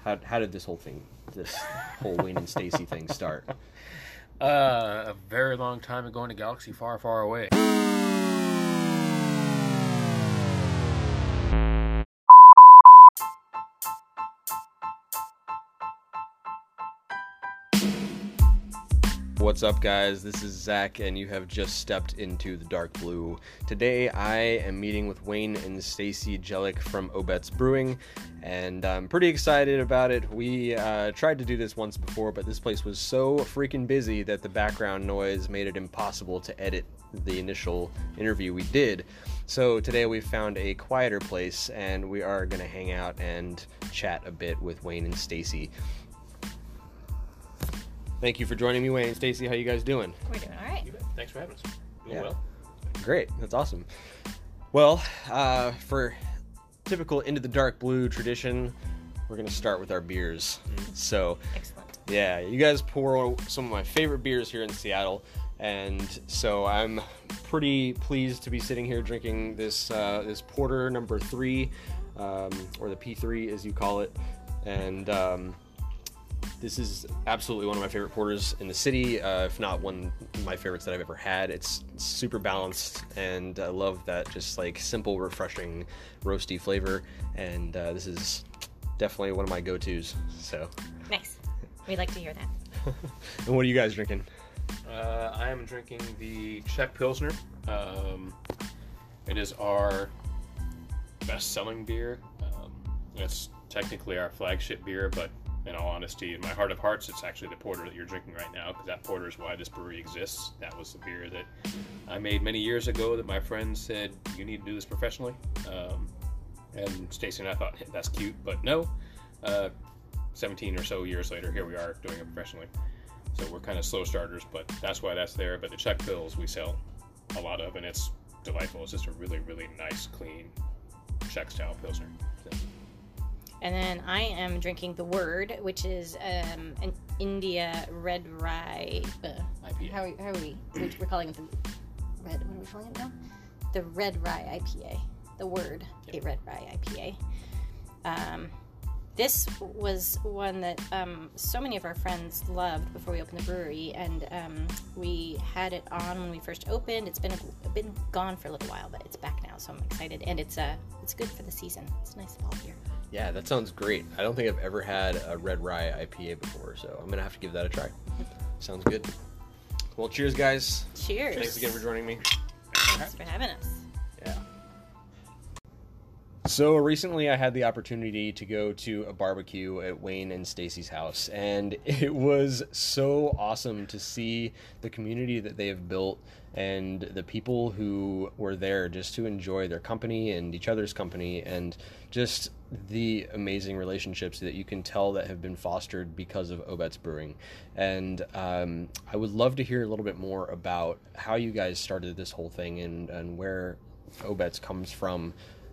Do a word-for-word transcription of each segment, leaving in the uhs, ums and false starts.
how how did this whole thing, this whole Wayne and Stacy thing start? Uh, a very long time ago in a galaxy far, far away. What's up, guys? This is Zach, and you have just stepped into the Dark Blue. Today, I am meeting with Wayne and Stacy Jellick from Obetz Brewing, and I'm pretty excited about it. We uh, tried to do this once before, but this place was so freaking busy that the background noise made it impossible to edit the initial interview we did. So today we found a quieter place, and we are going to hang out and chat a bit with Wayne and Stacy. Thank you for joining me, Wayne and Stacy. How you guys doing? We're doing all right. You bet. Thanks for having us. Doing Yeah. well. Great. That's awesome. Well, uh, for typical Into the Dark Blue tradition, we're going to start with our beers. So, Excellent. yeah, you guys pour some of my favorite beers here in Seattle. And so I'm pretty pleased to be sitting here drinking this uh, this porter number three, um, or the P three as you call it. And um, this is absolutely one of my favorite porters in the city, uh, if not one of my favorites that I've ever had. It's super balanced, and I love that just like simple, refreshing, roasty flavor. And uh, this is definitely one of my go-tos. So, Nice. We like to hear that. and what are you guys drinking? Uh, I am drinking the Czech Pilsner. Um, it is our best-selling beer. Um, it's technically our flagship beer, but in all honesty, in my heart of hearts, it's actually the porter that you're drinking right now, because that porter is why this brewery exists. That was the beer that I made many years ago that my friends said, you need to do this professionally. Um, and Stacy and I thought, that's cute, but no. Uh, seventeen or so years later, here we are doing it professionally. So we're kind of slow starters, but that's why that's there. But the Czech Pils we sell a lot of, and it's delightful. It's just a really, really nice, clean Czech-style Pilsner. So. And then I am drinking The Word, which is um, an India red rye. Uh, I P A. how, are, how are we? Which we're calling it the red. What are we calling it now? The red rye I P A. The Word, Yep. a red rye I P A. Um, this was one that um, so many of our friends loved before we opened the brewery, and um, we had it on when we first opened. It's been a, been gone for a little while, but it's back now, so I'm excited. And it's uh, it's good for the season. It's a nice fall beer. Yeah, that sounds great. I don't think I've ever had a red rye I P A before, so I'm going to have to give that a try. Sounds good. Well, cheers, guys. Cheers. Thanks again for joining me. Thanks for having us. Yeah. So recently I had the opportunity to go to a barbecue at Wayne and Stacy's house, and it was so awesome to see the community that they have built and the people who were there just to enjoy their company and each other's company, and just the amazing relationships that you can tell that have been fostered because of Obetz Brewing. And um, I would love to hear a little bit more about how you guys started this whole thing and, and where Obetz comes from.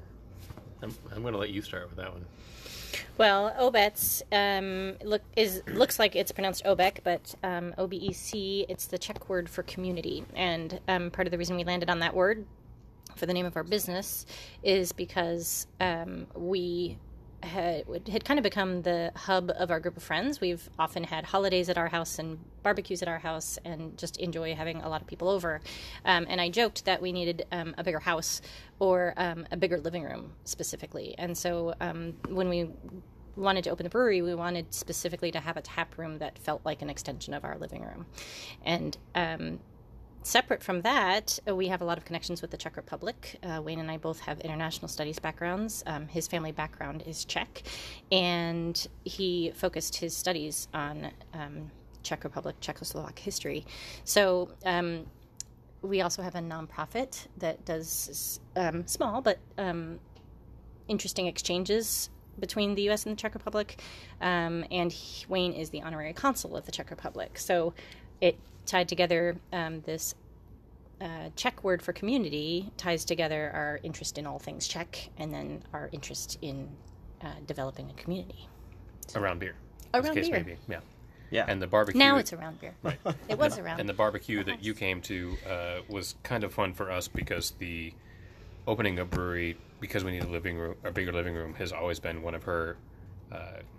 I'm, I'm going to let you start with that one. Well, Obetz um, look is looks like it's pronounced Obek, but um, O B E C, it's the Czech word for community. And um, part of the reason we landed on that word for the name of our business is because um, we had, had kind of become the hub of our group of friends. We've often had holidays at our house and barbecues at our house, and just enjoy having a lot of people over. Um, and I joked that we needed um, a bigger house or um, a bigger living room specifically. And so um, when we wanted to open the brewery, we wanted specifically to have a tap room that felt like an extension of our living room. And um, separate from that, we have a lot of connections with the Czech Republic. Uh, Wayne and I both have international studies backgrounds. Um, his family background is Czech, and he focused his studies on um, Czech Republic, Czechoslovak history. So um, we also have a nonprofit that does um, small but um, interesting exchanges between the U S and the Czech Republic, um, and he, Wayne is the honorary consul of the Czech Republic. So it tied together um, this uh, Czech word for community ties together our interest in all things Czech, and then our interest in uh, developing a community. Around beer. Around This case, beer. maybe. Yeah. Yeah. And the barbecue. Now it's around beer. Right. It was around. And the barbecue that you came to uh, was kind of fun for us because the opening a brewery, because we need a living room, a bigger living room, has always been one of her uh,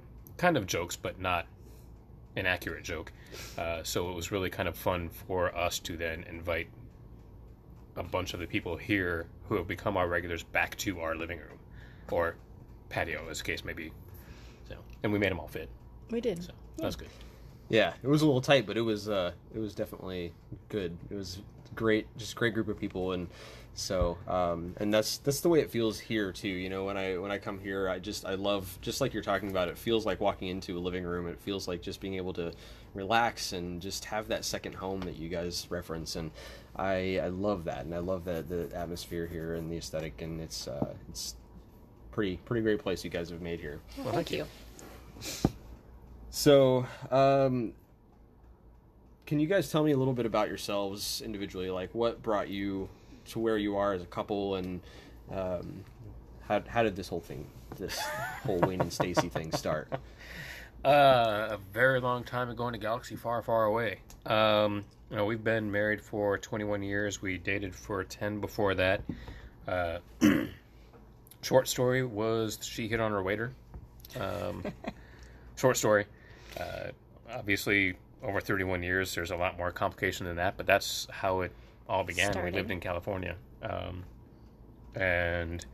kind of jokes, but not an accurate joke. Uh, so it was really kind of fun for us to then invite a bunch of the people here who have become our regulars back to our living room or patio, as the case may be. So, and we made them all fit. We did. So that was good. Yeah, it was a little tight, but it was uh, it was definitely good. It was great, just a great group of people, and so um, and that's that's the way it feels here too. You know, when I when I come here, I just I love, just like you're talking about. It feels like walking into a living room. It feels like just being able to relax and just have that second home that you guys reference, and I I love that, and I love that the atmosphere here and the aesthetic, and it's uh, it's pretty pretty great place you guys have made here. Well, well, thank, thank you. you. So, um, can you guys tell me a little bit about yourselves individually? Like, what brought you to where you are as a couple, and um, how how did this whole thing, this whole Wayne and Stacy thing start? Uh, a very long time ago in a galaxy far, far away. Um, you know, we've been married for twenty-one years. We dated for ten before that. Uh, short story was she hit on her waiter. Um, short story. Uh, obviously, over thirty-one years, there's a lot more complication than that, but that's how it all began. Started. We lived in California, um, and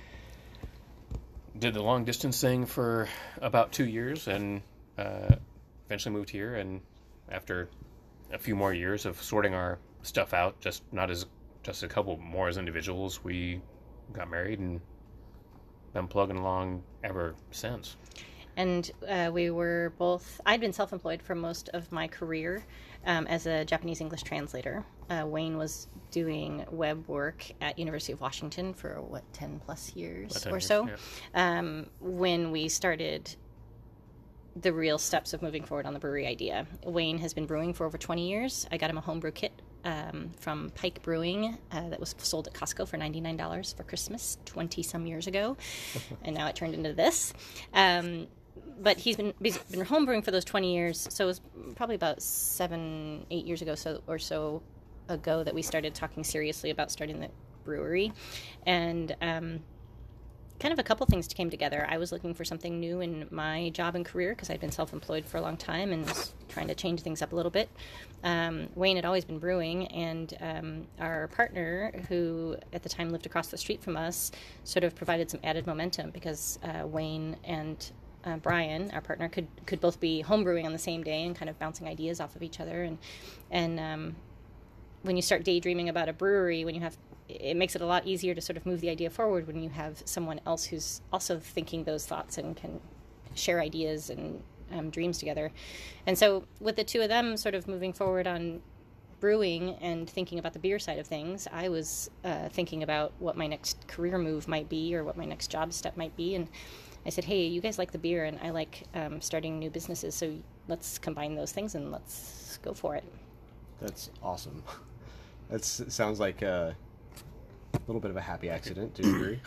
did the long distance thing for about two years, and uh, eventually moved here. And after a few more years of sorting our stuff out, just not as just a couple more as individuals, we got married and been plugging along ever since. And uh, we were both, I'd been self-employed for most of my career um, as a Japanese English translator. Uh, Wayne was doing web work at University of Washington for, what, ten plus years or years, so, yeah. um, when we started the real steps of moving forward on the brewery idea. Wayne has been brewing for over twenty years. I got him a homebrew kit um, from Pike Brewing uh, that was sold at Costco for ninety-nine dollars for Christmas twenty-some years ago, and now it turned into this. Um, But he's been he's been homebrewing for those twenty years, so it was probably about seven, eight years ago so or so ago that we started talking seriously about starting the brewery. And um, kind of a couple things came together. I was looking for something new in my job and career because I'd been self-employed for a long time and was trying to change things up a little bit. Um, Wayne had always been brewing, and um, our partner, who at the time lived across the street from us, sort of provided some added momentum because uh, Wayne and Uh, Brian, our partner, could could both be homebrewing on the same day and kind of bouncing ideas off of each other. And and um, when you start daydreaming about a brewery, when you have, it makes it a lot easier to sort of move the idea forward when you have someone else who's also thinking those thoughts and can share ideas and um, dreams together. And so with the two of them sort of moving forward on brewing and thinking about the beer side of things, I was uh, thinking about what my next career move might be or what my next job step might be. And I said, hey, you guys like the beer, and I like um, starting new businesses, so let's combine those things and let's go for it. That's awesome. That's, it sounds like a little bit of a happy accident, do you agree?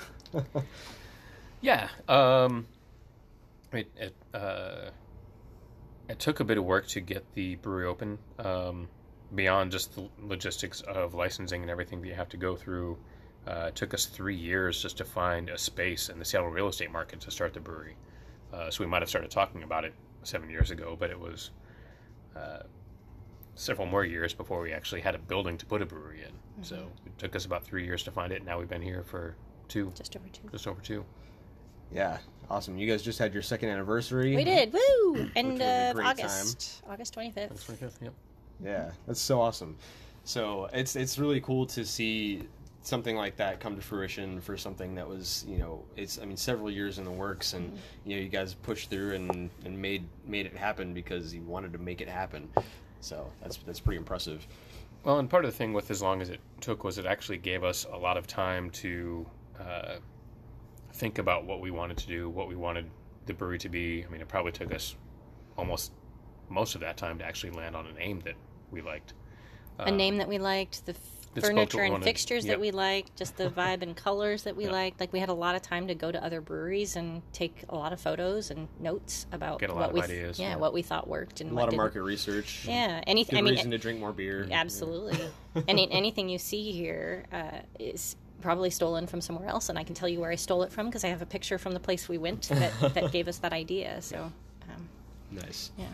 Yeah. Um, it, it, uh, it took a bit of work to get the brewery open, um, beyond just the logistics of licensing and everything that you have to go through. Uh, it took us three years just to find a space in the Seattle real estate market to start the brewery. Uh, so we might have started talking about it seven years ago, but it was uh, several more years before we actually had a building to put a brewery in. Mm-hmm. So it took us about three years to find it, and now we've been here for two. Just over two. Just over two. Yeah, awesome. You guys just had your second anniversary. We did, woo! End of great August. time. August twenty-fifth. August twenty-fifth, yep. Yeah, that's so awesome. So it's it's really cool to see something like that come to fruition for something that was, you know, it's, I mean, several years in the works, and, you know, you guys pushed through and, and made made it happen because you wanted to make it happen. So that's that's pretty impressive. Well, and part of the thing with as long as it took was it actually gave us a lot of time to uh, think about what we wanted to do, what we wanted the brewery to be. I mean, it probably took us almost most of that time to actually land on a name that we liked. A um, name that we liked, the furniture and fixtures yep. that we liked, just the vibe and colors that we yep. liked. Like, we had a lot of time to go to other breweries and take a lot of photos and notes about Get a lot what of we ideas. Yeah, yeah, what we thought worked and a what lot of didn't. market research. Yeah, anything. Good I mean, reason to drink more beer. Absolutely. Any anything you see here uh, is probably stolen from somewhere else, and I can tell you where I stole it from because I have a picture from the place we went that, that gave us that idea. So. Um, Nice. yeah.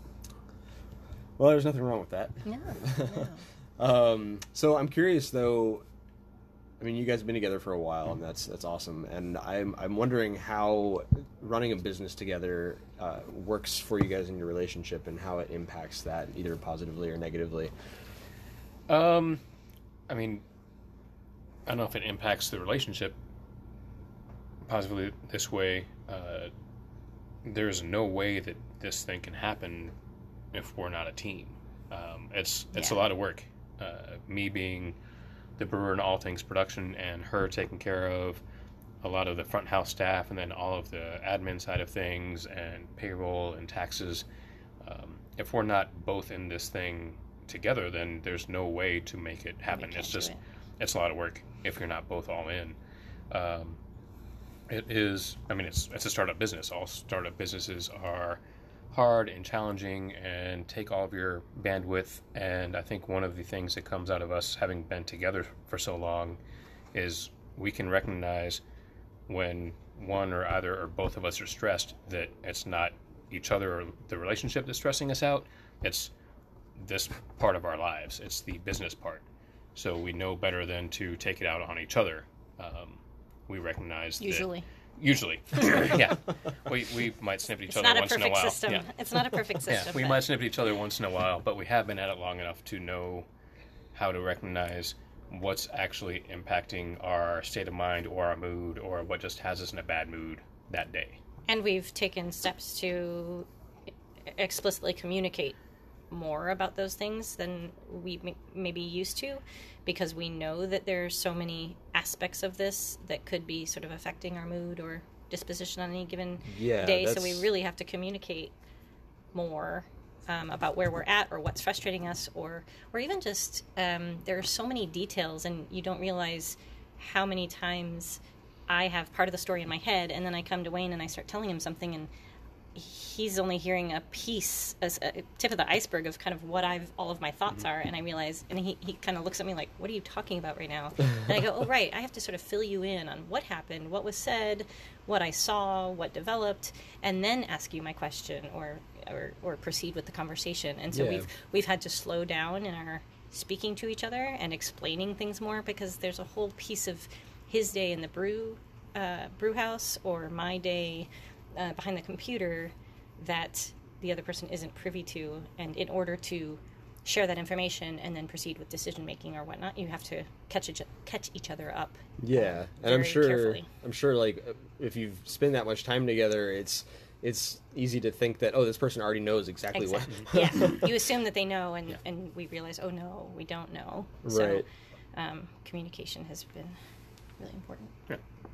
Well, there's nothing wrong with that. No. no. Um, so I'm curious though. I mean, you guys have been together for a while, and that's that's awesome. And I'm I'm wondering how running a business together uh, works for you guys in your relationship, and how it impacts that, either positively or negatively. Um, I mean, I don't know if it impacts the relationship positively this way. Uh, there's no way that this thing can happen if we're not a team. Um, it's it's Yeah. a lot of work. Uh, me being the brewer in all things production, and her taking care of a lot of the front house staff, and then all of the admin side of things, and payroll and taxes. Um, if we're not both in this thing together, then there's no way to make it happen. can't It's do just it. it's a lot of work if you're not both all in. Um, it is. I mean, it's it's a startup business. All startup businesses are hard and challenging and take all of your bandwidth. And I think one of the things that comes out of us having been together for so long is we can recognize when one or either or both of us are stressed, that it's not each other or the relationship that's stressing us out. It's this part of our lives. It's the business part. So we know better than to take it out on each other. Um, we recognize Usually. that usually, yeah, we we might snip at each It's other not a once in a perfect while. system. Yeah. It's not a perfect Yeah, system. we but might snip at each other once in a while, but we have been at it long enough to know how to recognize what's actually impacting our state of mind or our mood, or what just has us in a bad mood that day. And we've taken steps to explicitly communicate more about those things than we may- maybe used to, because we know that there's so many aspects of this that could be sort of affecting our mood or disposition on any given Yeah, day. So that's- we really have to communicate more um, about where we're at, or what's frustrating us, or or even just um, there are so many details, and you don't realize how many times I have part of the story in my head, and then I come to Wayne and I start telling him something, and he's only hearing a piece, a, a tip of the iceberg of kind of what I've, all of my thoughts are, and I realize, and he, he kind of looks at me like, what are you talking about right now? And I go, oh, right, I have to sort of fill you in on what happened, what was said, what I saw, what developed, and then ask you my question, or or, or proceed with the conversation. And so Yeah. we've we've had to slow down in our speaking to each other and explaining things more, because there's a whole piece of his day in the brew uh, brew house, or my day uh, behind the computer, that the other person isn't privy to. And in order to share that information and then proceed with decision making or whatnot, you have to catch each, catch each other up. Yeah, um, and I'm very sure carefully. I'm sure like if you've spent that much time together, it's it's easy to think that, oh, this person already knows exactly Exactly. what. Yeah, you assume that they know, and Yeah. and we realize, oh no, we don't know. So Right. um, communication has been really important. Yeah.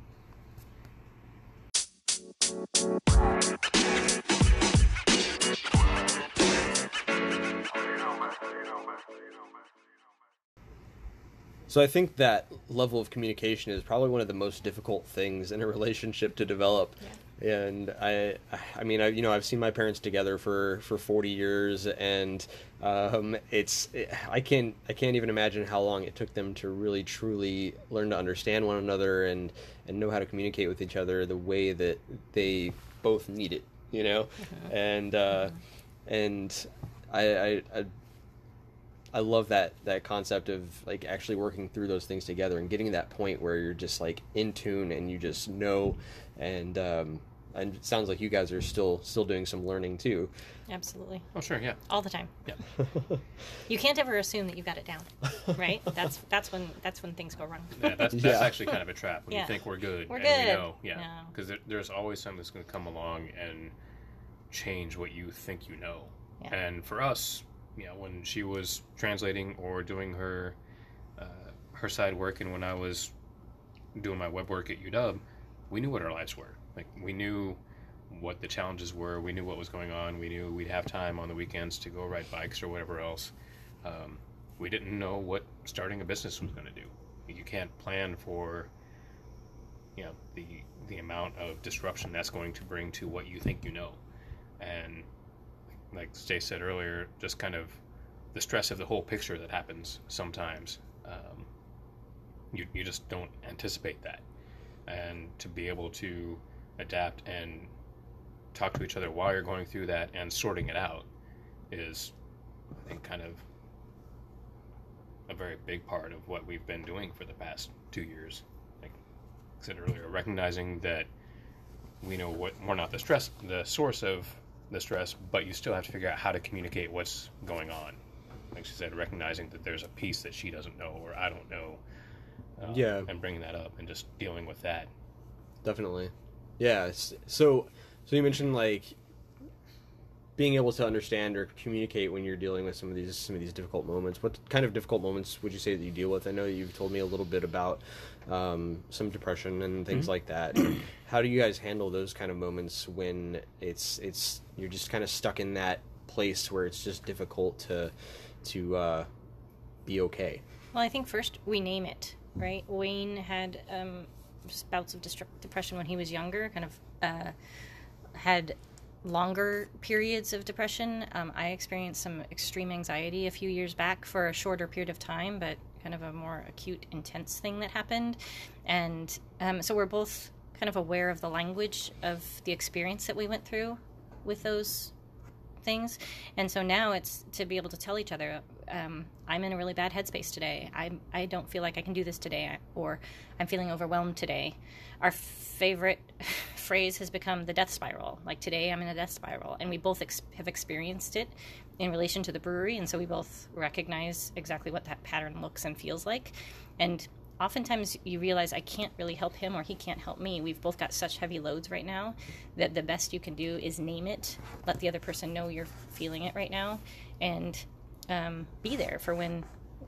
So I think that level of communication is probably one of the most difficult things in a relationship to develop. And I, I mean, I, you know, I've seen my parents together for, for forty years, and um, it's, I can't, I can't even imagine how long it took them to really truly learn to understand one another and, and know how to communicate with each other the way that they both need it, you know? And, uh, and I, I, I I love that that concept of like actually working through those things together and getting to that point where you're just like in tune and you just know. And um, and it sounds like you guys are still still doing some learning too. Absolutely, Oh, sure, yeah. all the time. Yeah. You can't ever assume that you've got it down, right? That's that's when that's when things go wrong. Yeah, that's, that's Yeah. actually kind of a trap when Yeah. you think we're good. We're and good. We know, yeah. No. Because there, there's always something that's going to come along and change what you think you know. Yeah. And for us, you know, when she was translating or doing her uh, her side work, and when I was doing my web work at U W, we knew what our lives were. Like, we knew what the challenges were. We knew what was going on. We knew we'd have time on the weekends to go ride bikes or whatever else. Um, we didn't know what starting a business was going to do. You can't plan for, you know, the the amount of disruption that's going to bring to what you think you know. And like Stace said earlier, just kind of the stress of the whole picture that happens sometimes. Um, you you just don't anticipate that, and to be able to adapt and talk to each other while you're going through that and sorting it out is, I think, kind of a very big part of what we've been doing for the past two years. Like I said earlier, recognizing that we know what we're not the stress, the source of the stress, but you still have to figure out how to communicate what's going on. Like she said, recognizing that there's a piece that she doesn't know or I don't know. Um, Yeah. And bringing that up and just dealing with that. Definitely. Yeah. s- So, so you mentioned like being able to understand or communicate when you're dealing with some of these some of these difficult moments. What kind of difficult moments would you say that you deal with? I know you've told me a little bit about um, some depression and things Mm-hmm. like that. How do you guys handle those kind of moments when it's it's you're just kind of stuck in that place where it's just difficult to to uh, be okay? Well, I think first we name it, right? Wayne had um, bouts of distru- depression when he was younger, kind of uh, had longer periods of depression. Um, I experienced some extreme anxiety a few years back for a shorter period of time, but kind of a more acute, intense thing that happened. And um, so we're both kind of aware of the language of the experience that we went through with those things. And so now it's to be able to tell each other, um, I'm in a really bad headspace today. I I don't feel like I can do this today, or I'm feeling overwhelmed today. Our favorite phrase has become the death spiral. Like today I'm in a death spiral, and we both ex- have experienced it in relation to the brewery, and so we both recognize exactly what that pattern looks and feels like. And oftentimes you realize I can't really help him or he can't help me. We've both got such heavy loads right now that the best you can do is name it, let the other person know you're feeling it right now, and um, be there for when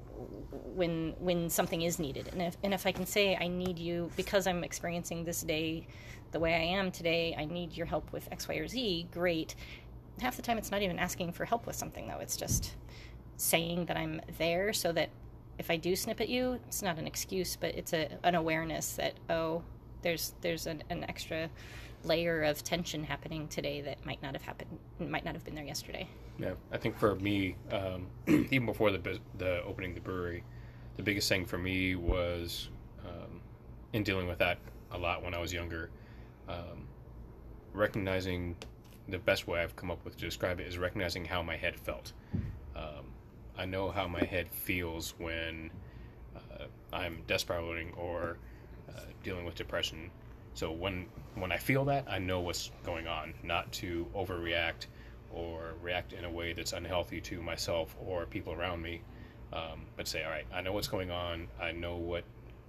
when when something is needed. And if, and if I can say I need you because I'm experiencing this day the way I am today, I need your help with X, Y, or Z, great. Half the time it's not even asking for help with something, though. It's just saying that I'm there so that if I do snip at you, it's not an excuse, but it's a, an awareness that, oh, there's there's an, an extra layer of tension happening today that might not have happened, might not have been there yesterday. Yeah, I think for me, um, even before the bus- the opening the brewery, the biggest thing for me was um, in dealing with that a lot when I was younger, um, recognizing the best way I've come up with to describe it is recognizing how my head felt. Um, I know how my head feels when uh, I'm desperating or uh, dealing with depression. So when when I feel that, I know what's going on, not to overreact or react in a way that's unhealthy to myself or people around me, um, but say, all right, I know what's going on. I know what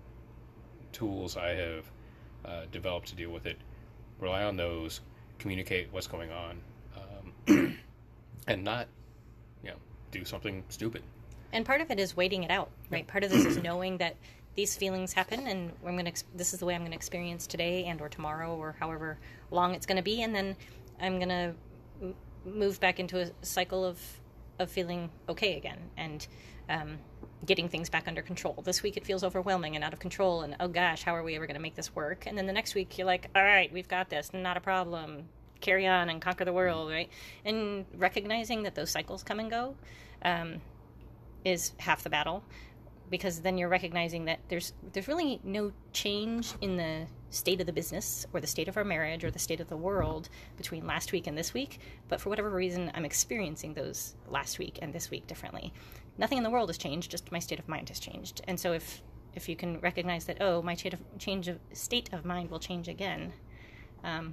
tools I have uh, developed to deal with it. Rely on those, communicate what's going on, um, and not, you know, do something stupid. And part of it is waiting it out, right? Part of this is knowing that these feelings happen, and I'm going to. This is the way I'm going to experience today, and or tomorrow, or however long it's going to be, and then I'm going to m- move back into a cycle of of feeling okay again, and um, getting things back under control. This week it feels overwhelming and out of control, and oh gosh, how are we ever going to make this work? And then the next week you're like, all right, we've got this, not a problem. Carry on and conquer the world, right? And recognizing that those cycles come and go um, is half the battle. Because then you're recognizing that there's there's really no change in the state of the business or the state of our marriage or the state of the world between last week and this week. But for whatever reason, I'm experiencing those last week and this week differently. Nothing in the world has changed, just my state of mind has changed. And so if if you can recognize that, oh, my state of, change of, state of mind will change again, um,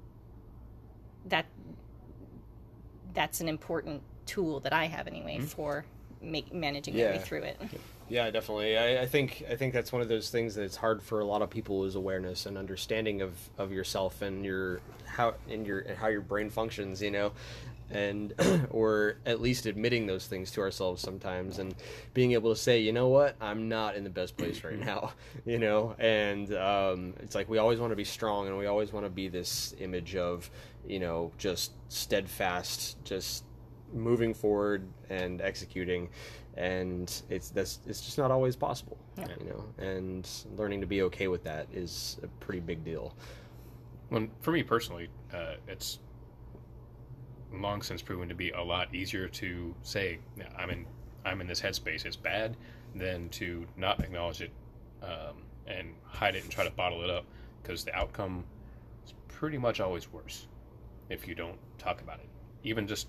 that that's an important tool that I have anyway mm-hmm. for make, managing yeah. my way through it. Yeah, definitely. I, I think I think that's one of those things that's hard for a lot of people is awareness and understanding of, of yourself and your how and your and how your brain functions, you know, and or at least admitting those things to ourselves sometimes and being able to say, you know what, I'm not in the best place right now, you know, and um, it's like we always want to be strong and we always want to be this image of, you know, just steadfast, just moving forward and executing. And it's that's it's just not always possible, yeah. you know. And learning to be okay with that is a pretty big deal. Well, for me personally, uh, it's long since proven to be a lot easier to say I'm in I'm in this headspace. It's bad, than to not acknowledge it um, and hide it and try to bottle it up, because the outcome is pretty much always worse. if you don't talk about it. Even just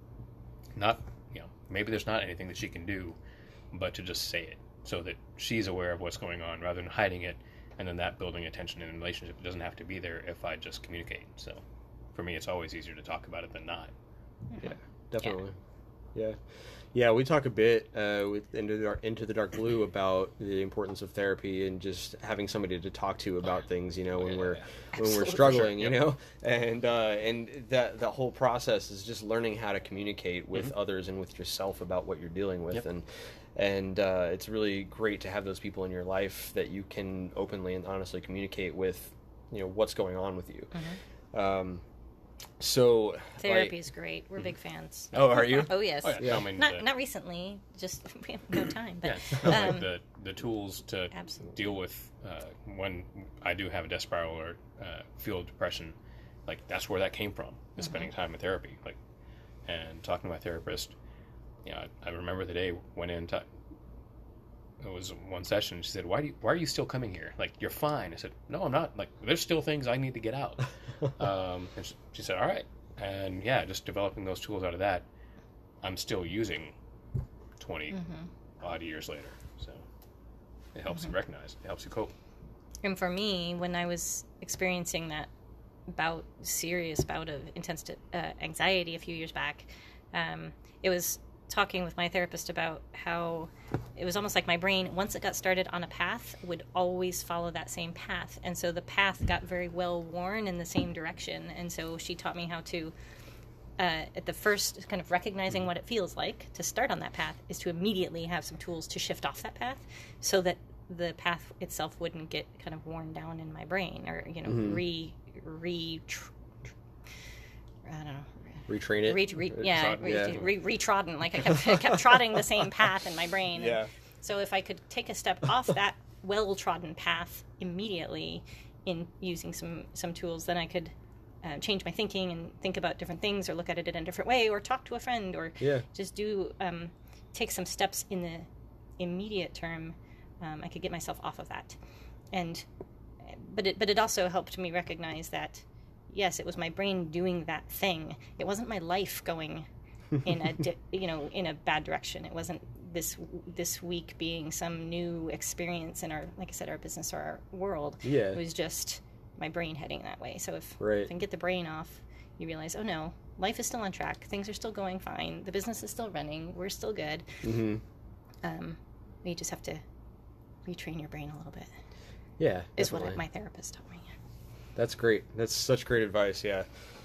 not, you know, maybe there's not anything that she can do, but to just say it so that she's aware of what's going on rather than hiding it, and then that building a tension in a relationship. It doesn't have to be there if I just communicate. So for me, it's always easier to talk about it than not. Yeah, definitely. Yeah. yeah. Yeah, we talk a bit uh, with Into the, Dark, Into the Dark Blue about the importance of therapy and just having somebody to talk to about things, you know, when yeah, we're yeah. when we're Absolutely. struggling, Sure. you Yep. know, and uh, and that that whole process is just learning how to communicate with Mhm. others and with yourself about what you're dealing with, Yep. and and uh, it's really great to have those people in your life that you can openly and honestly communicate with, you know, what's going on with you. Mhm. Um, so Therapy's like, great. We're big fans. oh, are you? Oh yes. Oh, yeah. Yeah. I mean, Not the, not recently. Just we have no time. yeah, But no, like um, the the tools to absolutely. deal with uh, when I do have a death spiral or uh, feel depression, like that's where that came from. Is Mm-hmm. spending time in therapy, like, and talking to my therapist. You know, I, I remember the day went in. To, it was one session. She said, "Why do you, why are you still coming here? Like, you're fine." I said, "No, I'm not. Like, there's still things I need to get out." um, and she, she said, "All right." And yeah, just developing those tools out of that, I'm still using twenty Mhm. odd years later. So it helps Mm-hmm. you recognize. It helps you cope. And for me, when I was experiencing that bout, serious bout of intense uh, anxiety a few years back, um, it was talking with my therapist about how it was almost like my brain, once it got started on a path, would always follow that same path. And so the path got very well worn in the same direction. And so she taught me how to, uh, at the first kind of recognizing what it feels like to start on that path, is to immediately have some tools to shift off that path so that the path itself wouldn't get kind of worn down in my brain, or, you know, Mhm. re, re, tr- tr- I don't know. Retrain it. Re, re, yeah, Trodden. re, Yeah. re, retrodden. Like I kept, I kept trotting the same path in my brain. Yeah. So if I could take a step off that well-trodden path immediately in using some some tools, then I could uh, change my thinking and think about different things, or look at it in a different way, or talk to a friend, or Yeah. just do um, take some steps in the immediate term. Um, I could get myself off of that, and but it but it also helped me recognize that yes, it was my brain doing that thing. It wasn't my life going in a di- you know in a bad direction. It wasn't this this week being some new experience in our, like I said, our business or our world. Yeah. It was just my brain heading that way. So if Right. if I can get the brain off, you realize, oh no, life is still on track. Things are still going fine. The business is still running. We're still good. Mm-hmm. Um, you just have to retrain your brain a little bit. Yeah. Is what definitely. my therapist taught me. That's great. That's such great advice. Yeah.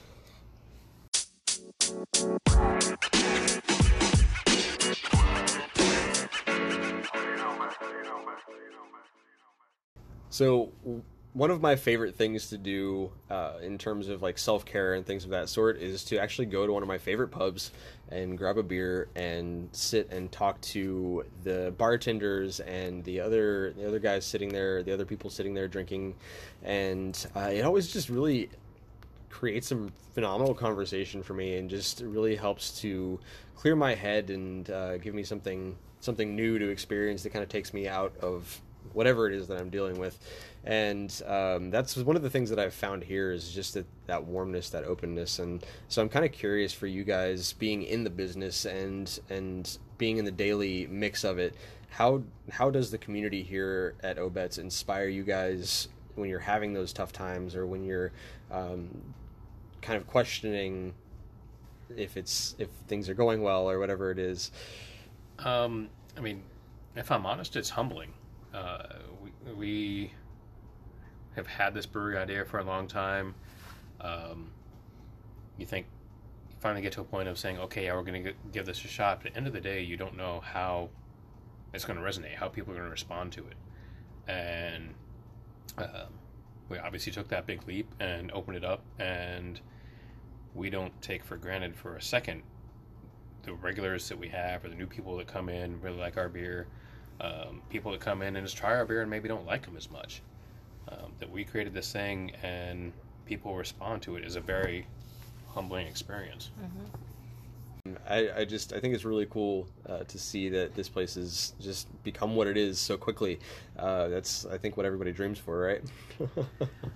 So w- one of my favorite things to do uh, in terms of like self-care and things of that sort is to actually go to one of my favorite pubs and grab a beer and sit and talk to the bartenders and the other the other guys sitting there, the other people sitting there drinking, and uh, it always just really creates some phenomenal conversation for me, and just really helps to clear my head and uh, give me something something new to experience that kind of takes me out of whatever it is that I'm dealing with. And um, that's one of the things that I've found here is just that, that warmness, that openness. And so I'm kind of curious, for you guys being in the business and and being in the daily mix of it, how how does the community here at Obetz inspire you guys when you're having those tough times, or when you're um, kind of questioning if it's if things are going well or whatever it is? Um, I mean, if I'm honest, it's humbling. Uh, we, we have had this brewery idea for a long time. Um, you think you finally get to a point of saying, okay, yeah, we're going to give this a shot. But at the end of the day, you don't know how it's going to resonate, how people are going to respond to it. And uh, we obviously took that big leap and opened it up. And we don't take for granted for a second the regulars that we have, or the new people that come in, really like our beer. Um, people that come in and just try our beer and maybe don't like them as much. Um, that we created this thing and people respond to it is a very humbling experience. I, I just I think it's really cool uh, to see that this place has just become what it is so quickly. Uh, that's I think what everybody dreams for, right? That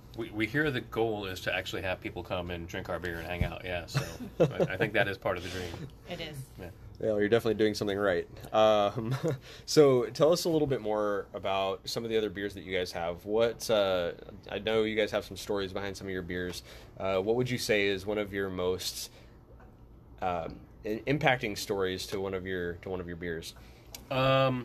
we, we hear the goal is to actually have people come and drink our beer and hang out. Yeah, so I, I think that is part of the dream. It is. Yeah. Yeah, well, you're definitely doing something right. Um, so tell us a little bit more about some of the other beers that you guys have. What uh, I know you guys have some stories behind some of your beers. Uh, what would you say is one of your most um, i- impacting stories to one of your to one of your beers? Um,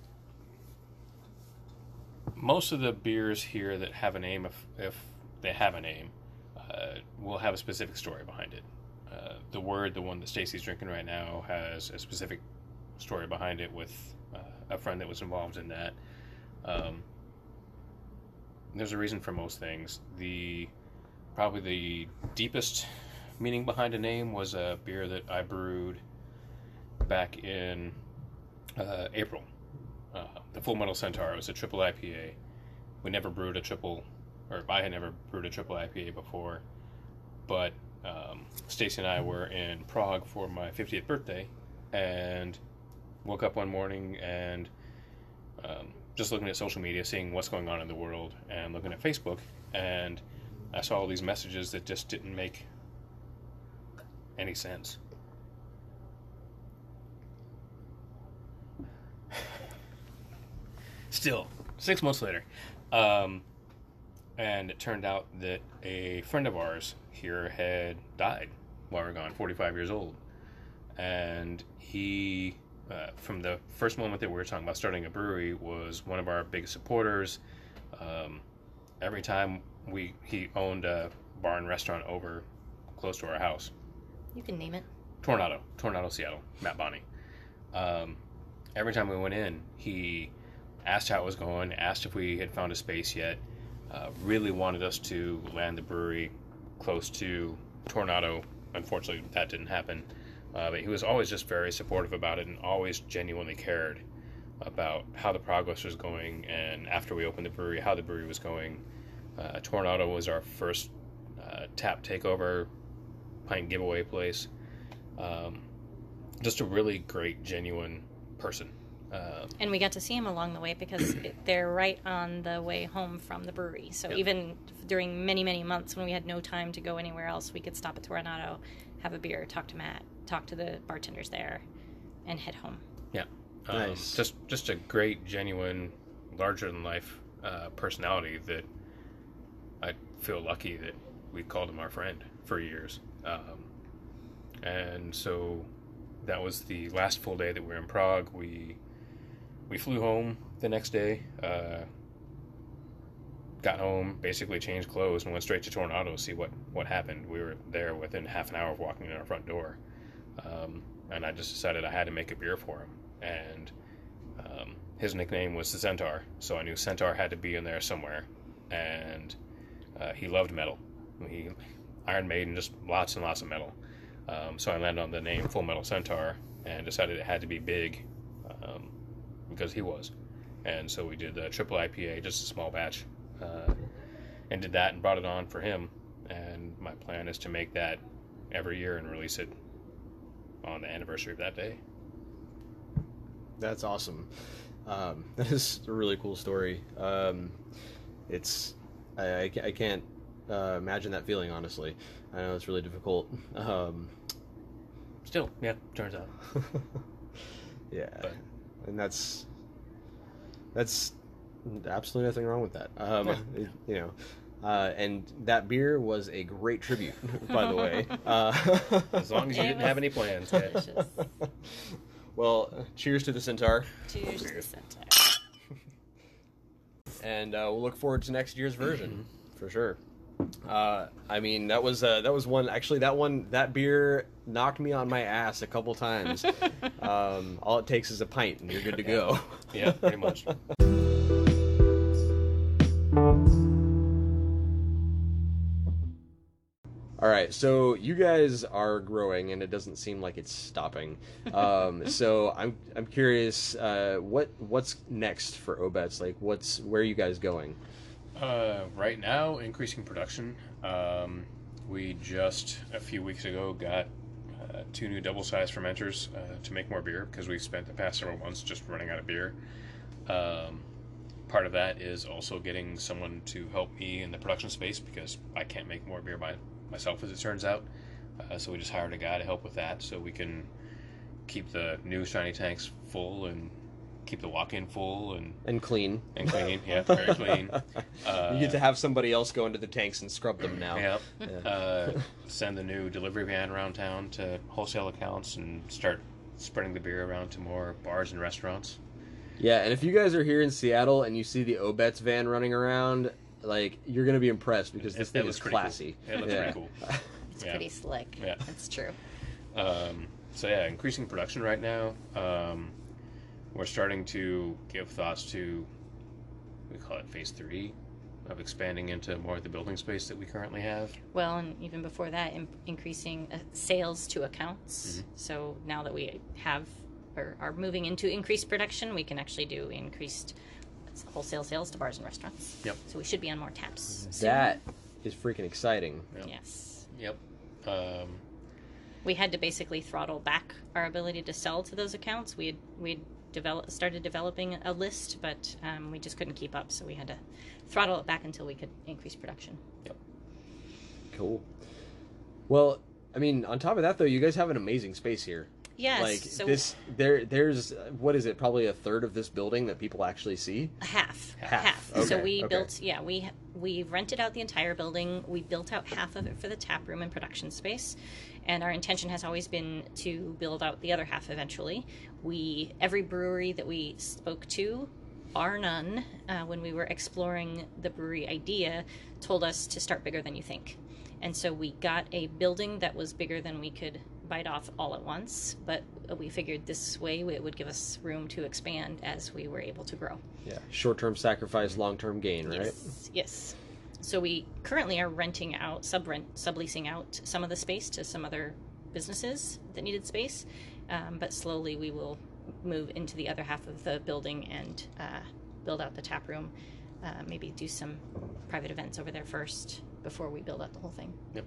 most of the beers here that have a name, if if they have a name, uh, will have a specific story behind it. Uh, the word, the one that Stacy's drinking right now, has a specific story behind it with uh, a friend that was involved in that. Um, there's a reason for most things. The probably the deepest meaning behind a name was a beer that I brewed back in uh, April. Uh, the Full Metal Centaur. It was a triple I P A. We never brewed a triple, or I had never brewed a triple I P A before, but Um, Stacy and I were in Prague for my fiftieth birthday, and woke up one morning and um, just looking at social media, seeing what's going on in the world, and looking at Facebook, and I saw all these messages that just didn't make any sense. Still, six months later, um, and it turned out that a friend of ours here had died while we were gone, forty-five years old. And he, uh, from the first moment that we were talking about starting a brewery, was one of our biggest supporters. Um, every time we, he owned a bar and restaurant over close to our house. You can name it. Tornado, Tornado, Seattle, Matt Bonney. Um, every time we went in, he asked how it was going, asked if we had found a space yet, uh, really wanted us to land the brewery close to Tornado. Unfortunately, that didn't happen. Uh, but he was always just very supportive about it and always genuinely cared about how the progress was going, and after we opened the brewery, how the brewery was going. Uh, Tornado was our first uh, tap takeover, pint giveaway place. Um, just a really great, genuine person. Um, And we got to see him along the way because it, they're right on the way home from the brewery. So Yep. even during many, many months when we had no time to go anywhere else, we could stop at Tornado, have a beer, talk to Matt, talk to the bartenders there, and head home. yeah. Um, Nice. Just, just a great, genuine, larger-than-life uh, personality that I feel lucky that we called him our friend for years. Um, and so that was the last full day that we were in Prague. We we flew home the next day, uh, got home, basically changed clothes, and went straight to Tornado to see what, what happened. We were there within half an hour of walking in our front door. Um, and I just decided I had to make a beer for him. And um, his nickname was the Centaur, so I knew Centaur had to be in there somewhere. And uh, he loved metal. He Iron Maiden, just lots and lots of metal. Um, so I landed on the name Full Metal Centaur and decided it had to be big, um, because he was. And so we did the triple I P A, just a small batch, uh, and did that and brought it on for him. And my plan is to make that every year and release it on the anniversary of that day. That's awesome. Um, that is a really cool story. Um, it's I, I, I can't uh, imagine that feeling, honestly. I know it's really difficult. Um, Still, yeah, turns out. yeah, But- and that's that's absolutely nothing wrong with that. Um, Yeah. it- you know, uh, and that beer was a great tribute, by the way. Uh, As long as you It didn't was have any plans. Yeah. delicious. well, uh, cheers to the Centaur, Cheers to the Cheers. Centaur. and uh, we'll look forward to next year's version for sure. Uh, I mean, that was uh, that was one. Actually, that one that beer knocked me on my ass a couple times. um, all it takes is a pint, and you're good to go. Yeah, pretty much. All right, so you guys are growing, and it doesn't seem like it's stopping. Um, so I'm I'm curious, uh, what what's next for Obetz? Like, what's where are you guys going? Uh, right now, increasing production. Um, we just, a few weeks ago, got uh, two new double-sized fermenters uh, to make more beer because we've spent the past several months just running out of beer. Um, part of that is also getting someone to help me in the production space because I can't make more beer by myself, as it turns out. Uh, so we just hired a guy to help with that, so we can keep the new shiny tanks full and keep the walk-in full and And clean. and clean. Yeah, very clean. Uh, You get to have somebody else go into the tanks and scrub them now. Yeah. Yeah. Uh, send the new delivery van around town to wholesale accounts and start spreading the beer around to more bars and restaurants. Yeah, and if you guys are here in Seattle and you see the Obetz van running around, like, you're going to be impressed because this It- it thing looks is pretty cool. classy. It looks Yeah. pretty cool. It's Yeah. pretty slick. Yeah. That's true. Um, so yeah, increasing production right now. Um, we're starting to give thoughts to, we call it phase three, of expanding into more of the building space that we currently have. Well, and even before that, in- increasing uh, sales to accounts. So now that we have or are moving into increased production, we can actually do increased wholesale sales to bars and restaurants. Yep. So we should be on more taps soon. That is freaking exciting. Yep. Yes. Yep. Um, We had to basically throttle back our ability to sell to those accounts. We had we developed started developing a list, but um, we just couldn't keep up, so we had to throttle it back until we could increase production. yep. Cool. Well, I mean, on top of that, though, you guys have an amazing space here. Yes. Like, so this, there, there's, what is it, probably a third of this building that people actually see? half, Half. So Okay, we okay. built, yeah, we we rented out the entire building. We built out half of it for the tap room and production space, and our intention has always been to build out the other half eventually. We every brewery that we spoke to, bar none, uh, when we were exploring the brewery idea, told us to start bigger than you think, and so we got a building that was bigger than we could bite off all at once, but we figured this way it would give us room to expand as we were able to grow. Yeah. Short-term sacrifice, long-term gain, right? Yes, yes. So we currently are renting out, sub-rent, subleasing out some of the space to some other businesses that needed space, um, but slowly we will move into the other half of the building and uh, build out the tap room, uh, maybe do some private events over there first before we build out the whole thing. Yep.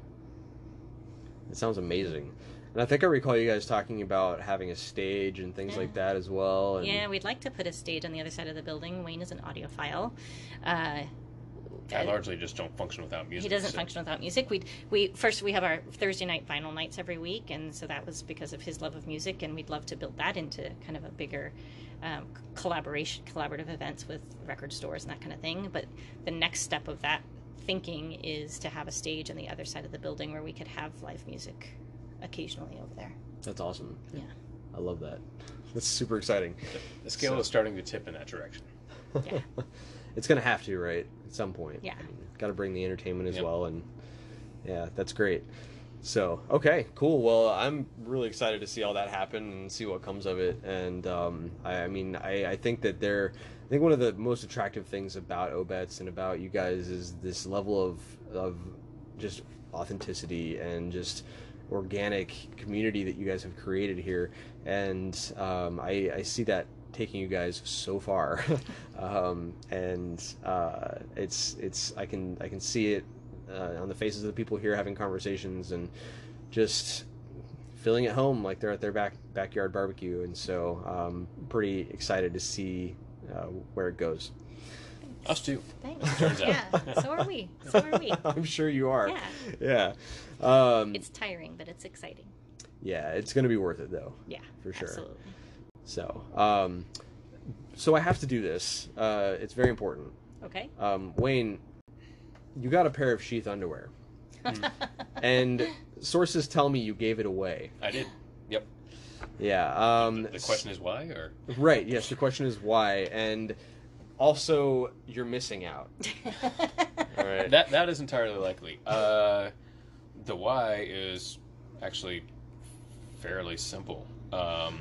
It sounds amazing. And I think I recall you guys talking about having a stage and things Yeah. like that as well. And Yeah, we'd like to put a stage on the other side of the building. Wayne is an audiophile. Uh, I largely just don't function without music. He doesn't so- function without music. We we first we have our Thursday night vinyl nights every week, and so that was because of his love of music, and we'd love to build that into kind of a bigger um, collaboration, collaborative events with record stores and that kind of thing. But the next step of that thinking is to have a stage on the other side of the building where we could have live music occasionally over there. That's awesome. Yeah. I love that. That's super exciting. The scale So- is starting to tip in that direction. Yeah. It's going to have to, right? At some point. Yeah. Got to bring the entertainment as Yep. well. And yeah, that's great. So, okay, cool. Well, I'm really excited to see all that happen and see what comes of it. And um, I, I mean, I, I think that they're, I think one of the most attractive things about Obetz and about you guys is this level of, of just authenticity and just organic community that you guys have created here. And um, I, I see that taking you guys so far. um, and uh, it's, it's, I can, I can see it Uh, on the faces of the people here having conversations and just feeling at home like they're at their back backyard barbecue. And so um pretty excited to see uh, where it goes. Us too. Thanks. Turns out. Yeah. So are we. So are we. I'm sure you are. Yeah. Yeah. Um, It's tiring, but it's exciting. yeah, it's going to be worth it though. Yeah. For sure. Absolutely. So, um, so I have to do this. Uh, it's very important. Okay. Um, Wayne, you got a pair of sheath underwear. And sources tell me you gave it away. I did. Yep. Yeah. Um, The question is why, or Right, yes, the question is why, and also you're missing out. All right. that that is entirely likely. Uh, the why is actually fairly simple. Um,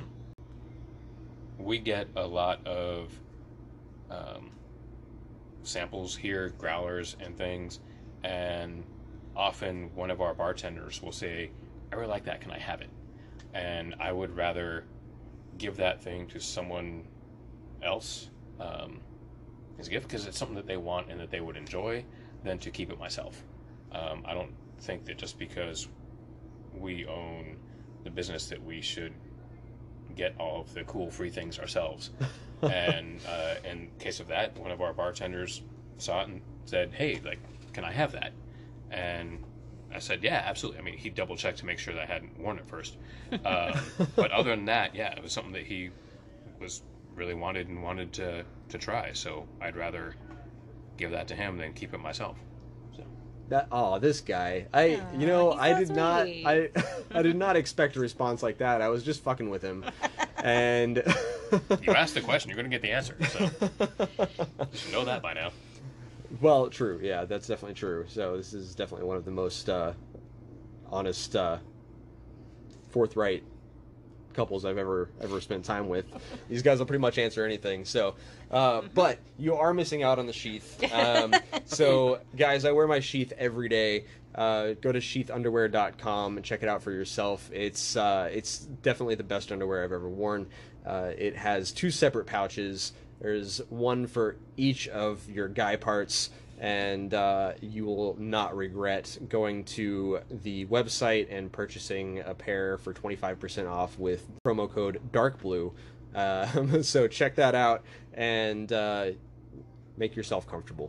we get a lot of um, samples here, growlers and things, and often one of our bartenders will say, "I really like that. Can I have it?" And I would rather give that thing to someone else um, as a gift because it's something that they want and that they would enjoy, than to keep it myself. Um, I don't think that just because we own the business that we should get all of the cool free things ourselves. And uh, in case of that, one of our bartenders saw it and said, "Hey, like, can I have that?" And I said, "Yeah, absolutely." I mean, he double checked to make sure that I hadn't worn it first. Uh, but other than that, yeah, it was something that he was really wanted and wanted to to try. So I'd rather give that to him than keep it myself. So That oh, this guy. I Aw, you know he's I so did not sweet. I I did not expect a response like that. I was just fucking with him, and you asked the question, you're going to get the answer. So you should know that by now. Well, true. Yeah, that's definitely true. So this is definitely one of the most uh, honest, uh, forthright couples I've ever ever spent time with. These guys will pretty much answer anything. So, uh, but you are missing out on the sheath. Um, so, guys, I wear my sheath every day. Uh, go to sheath underwear dot com and check it out for yourself. It's uh, it's definitely the best underwear I've ever worn. Uh, it has two separate pouches. There's one for each of your guy parts, and uh, you will not regret going to the website and purchasing a pair for twenty-five percent off with promo code DARKBLUE. Uh, so check that out and uh, make yourself comfortable.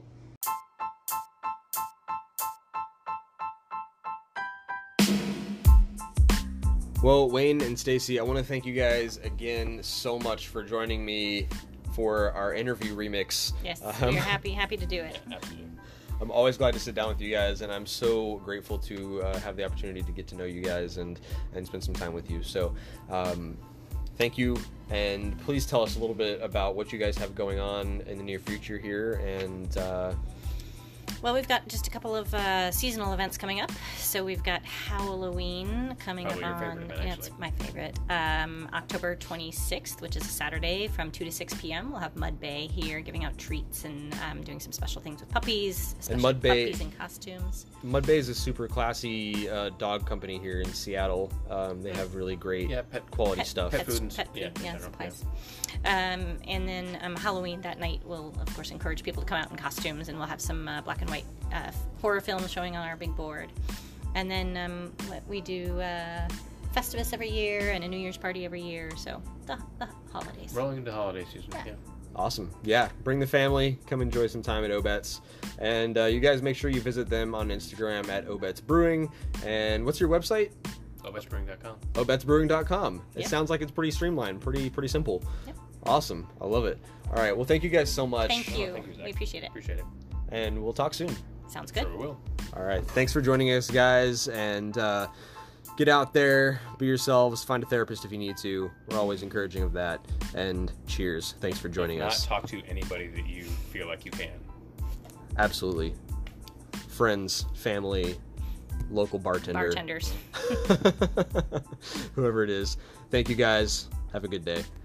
Well, Wayne and Stacy, I want to thank you guys again so much for joining me for our interview remix. Yes, Um, we're happy happy to do it. Absolutely. I'm always glad to sit down with you guys, and I'm so grateful to uh, have the opportunity to get to know you guys and, and spend some time with you. So, um, thank you, and please tell us a little bit about what you guys have going on in the near future here, and uh, Well, we've got just a couple of uh, seasonal events coming up. So we've got Halloween coming Probably up your on. favorite event, yeah, it's actually. my favorite. Um, October twenty-sixth, which is a Saturday, from two to six p.m. We'll have Mud Bay here, giving out treats and um, doing some special things with puppies, especially Mud Bay- puppies in costumes. Mud Bay is a super classy uh, dog company here in Seattle. Um, they have really great Yeah, pet quality Pet- stuff. pet Pets- food and- pet yeah, food, in yeah, general, supplies. Um, and then um, Halloween that night, we'll of course encourage people to come out in costumes, and we'll have some uh, black and white uh, horror films showing on our big board. And then um, what we do uh, Festivus every year and a New Year's party every year. So the, the holidays. Rolling into holiday season. Yeah. Yeah. Awesome. Yeah, bring the family. Come enjoy some time at Obet's. And uh, you guys make sure you visit them on Instagram at Obet's Brewing. And what's your website? obets brewing dot com. obets brewing dot com. It Yep. sounds like it's pretty streamlined, pretty pretty simple. Yep. Awesome. I love it. All right. Well, thank you guys so much. Thank you. thank you, Zach. We appreciate it. Appreciate it. And we'll talk soon. Sounds good. Sure we will. All right. Thanks for joining us, guys. And uh, get out there, be yourselves, find a therapist if you need to. We're always encouraging of that. And cheers. Thanks for joining Not us. talk to anybody that you feel like you can. Absolutely. Friends, family, local bartender. Bartenders. Whoever it is. Thank you guys. Have a good day.